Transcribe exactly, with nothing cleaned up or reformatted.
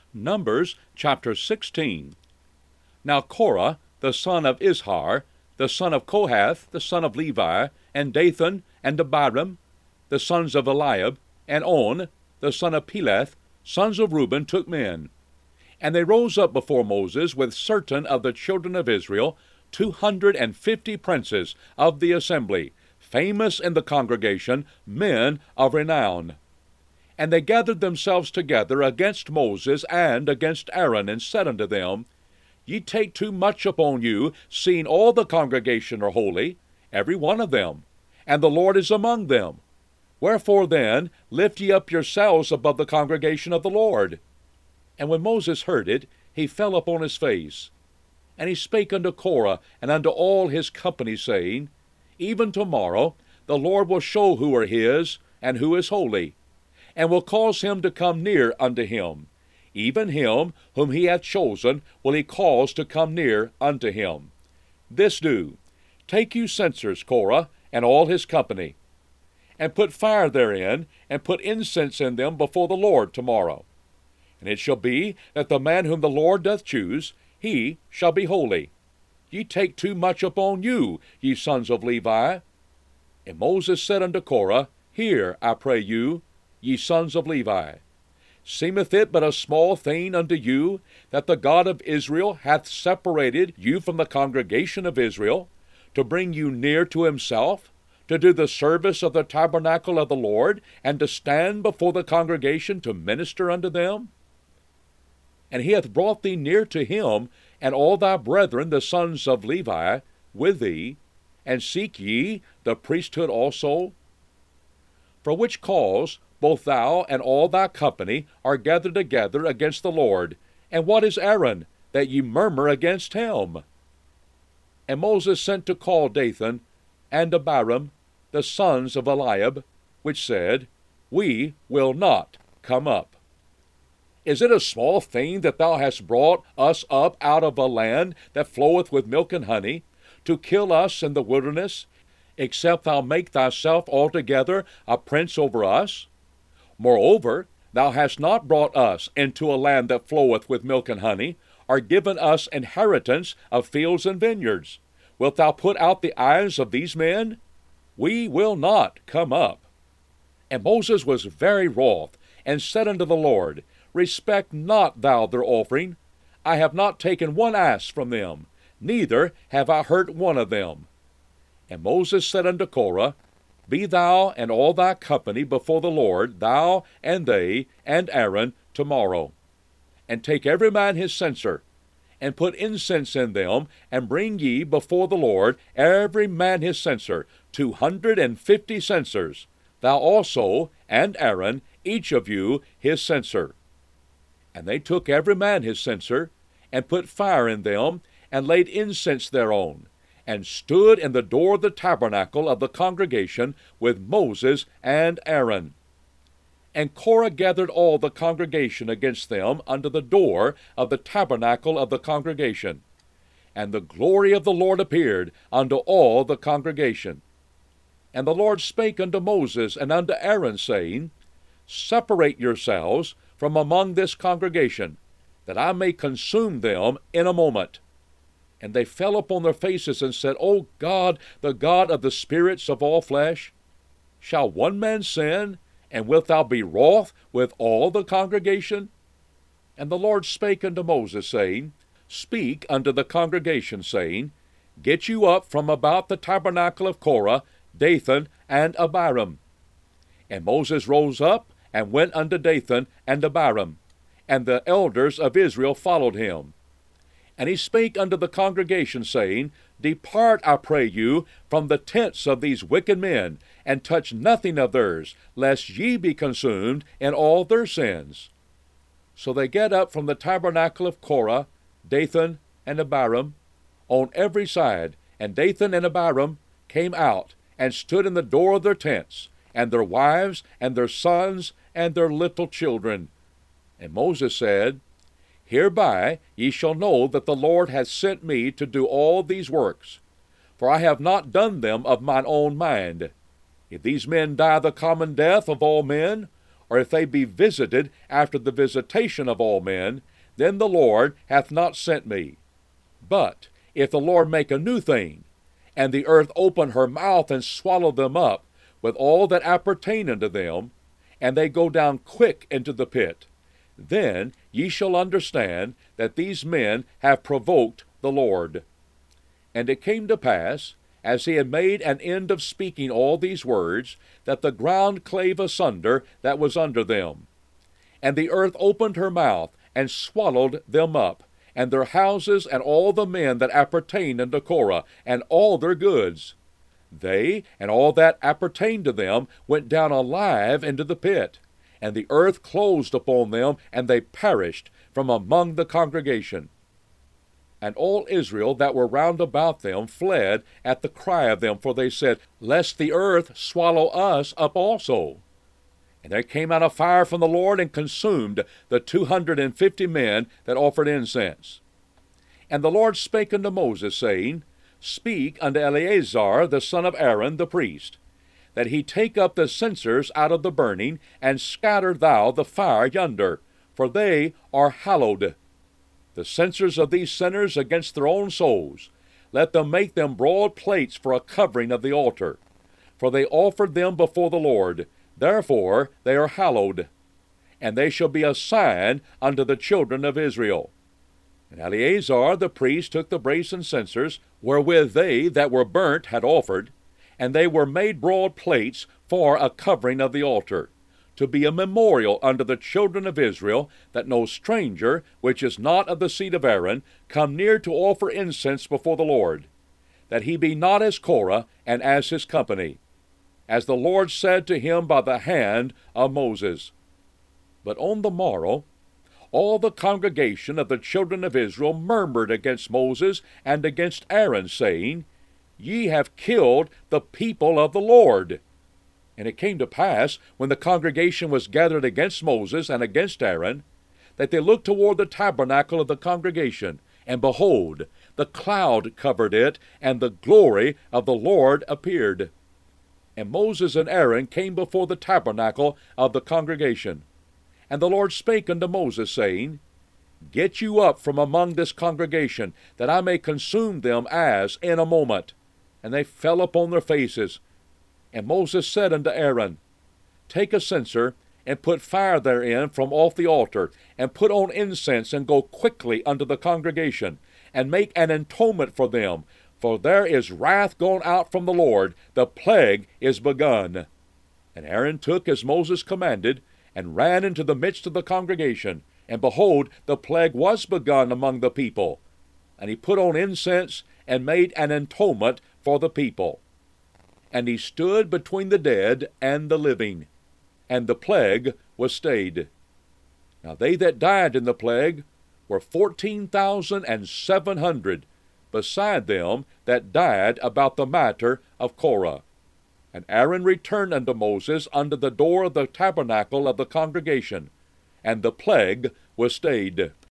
Numbers chapter sixteen. Now Korah, the son of Izhar, the son of Kohath, the son of Levi, and Dathan, and Abiram, the sons of Eliab, and On, the son of Peleth, sons of Reuben, took men. And they rose up before Moses with certain of the children of Israel, two hundred and fifty princes of the assembly, famous in the congregation, men of renown. And they gathered themselves together against Moses and against Aaron, and said unto them, Ye take too much upon you, seeing all the congregation are holy, every one of them, and the Lord is among them. Wherefore then lift ye up yourselves above the congregation of the Lord. And when Moses heard it, he fell upon his face. And he spake unto Korah and unto all his company, saying, Even tomorrow the Lord will show who are his, and who is holy, and will cause him to come near unto him. Even him whom he hath chosen will he cause to come near unto him. This do, take you censers, Korah, and all his company, and put fire therein, and put incense in them before the Lord tomorrow. And it shall be that the man whom the Lord doth choose, he shall be holy. Ye take too much upon you, ye sons of Levi. And Moses said unto Korah, Hear, I pray you, ye sons of Levi. Seemeth it but a small thing unto you, that the God of Israel hath separated you from the congregation of Israel, to bring you near to himself, to do the service of the tabernacle of the Lord, and to stand before the congregation to minister unto them? And he hath brought thee near to him, and all thy brethren the sons of Levi with thee, and seek ye the priesthood also? For which cause both thou and all thy company are gathered together against the Lord. And what is Aaron, that ye murmur against him? And Moses sent to call Dathan and Abiram, the sons of Eliab, which said, We will not come up. Is it a small thing that thou hast brought us up out of a land that floweth with milk and honey, to kill us in the wilderness, except thou make thyself altogether a prince over us? Moreover, thou hast not brought us into a land that floweth with milk and honey, or given us inheritance of fields and vineyards. Wilt thou put out the eyes of these men? We will not come up. And Moses was very wroth, and said unto the Lord, Respect not thou their offering. I have not taken one ass from them, neither have I hurt one of them. And Moses said unto Korah, Be thou and all thy company before the Lord, thou and they and Aaron, tomorrow. And take every man his censer, and put incense in them, and bring ye before the Lord every man his censer, two hundred and fifty censers, thou also and Aaron, each of you his censer. And they took every man his censer, and put fire in them, and laid incense thereon, and stood in the door of the tabernacle of the congregation with Moses and Aaron. And Korah gathered all the congregation against them unto the door of the tabernacle of the congregation. And the glory of the Lord appeared unto all the congregation. And the Lord spake unto Moses and unto Aaron, saying, Separate yourselves from among this congregation, that I may consume them in a moment. And they fell upon their faces, and said, O God, the God of the spirits of all flesh, shall one man sin, and wilt thou be wroth with all the congregation? And the Lord spake unto Moses, saying, Speak unto the congregation, saying, Get you up from about the tabernacle of Korah, Dathan, and Abiram. And Moses rose up, and went unto Dathan and Abiram, and the elders of Israel followed him. And he spake unto the congregation, saying, Depart, I pray you, from the tents of these wicked men, and touch nothing of theirs, lest ye be consumed in all their sins. So they get up from the tabernacle of Korah, Dathan, and Abiram, on every side, and Dathan and Abiram came out, and stood in the door of their tents, and their wives, and their sons, and their little children. And Moses said, Hereby ye shall know that the Lord hath sent me to do all these works, for I have not done them of mine own mind. If these men die the common death of all men, or if they be visited after the visitation of all men, then the Lord hath not sent me. But if the Lord make a new thing, and the earth open her mouth and swallow them up, with all that appertain unto them, and they go down quick into the pit, then ye shall understand that these men have provoked the Lord. And it came to pass, as he had made an end of speaking all these words, that the ground clave asunder that was under them. And the earth opened her mouth, and swallowed them up, and their houses, and all the men that appertained unto Korah, and all their goods. They and all that appertained to them went down alive into the pit, and the earth closed upon them, and they perished from among the congregation. And all Israel that were round about them fled at the cry of them, for they said, Lest the earth swallow us up also. And there came out a fire from the Lord, and consumed the two hundred and fifty men that offered incense. And the Lord spake unto Moses, saying, Speak unto Eleazar the son of Aaron the priest, that he take up the censers out of the burning, and scatter thou the fire yonder, for they are hallowed. The censers of these sinners against their own souls, let them make them broad plates for a covering of the altar. For they offered them before the Lord, therefore they are hallowed. And they shall be a sign unto the children of Israel. And Eleazar the priest took the brasen censers, wherewith they that were burnt had offered, and they were made broad plates for a covering of the altar, to be a memorial unto the children of Israel, that no stranger, which is not of the seed of Aaron, come near to offer incense before the Lord, that he be not as Korah, and as his company, as the Lord said to him by the hand of Moses. But on the morrow all the congregation of the children of Israel murmured against Moses and against Aaron, saying, Ye have killed the people of the Lord. And it came to pass, when the congregation was gathered against Moses and against Aaron, that they looked toward the tabernacle of the congregation, and behold, the cloud covered it, and the glory of the Lord appeared. And Moses and Aaron came before the tabernacle of the congregation. And the Lord spake unto Moses, saying, Get you up from among this congregation, that I may consume them as in a moment. And they fell upon their faces. And Moses said unto Aaron, Take a censer, and put fire therein from off the altar, and put on incense, and go quickly unto the congregation, and make an atonement for them, for there is wrath gone out from the Lord, the plague is begun. And Aaron took as Moses commanded, and ran into the midst of the congregation, and behold, the plague was begun among the people. And he put on incense, and made an atonement for the people. And he stood between the dead and the living, and the plague was stayed. Now they that died in the plague were fourteen thousand and seven hundred, beside them that died about the matter of Korah. And Aaron returned unto Moses unto the door of the tabernacle of the congregation, and the plague was stayed.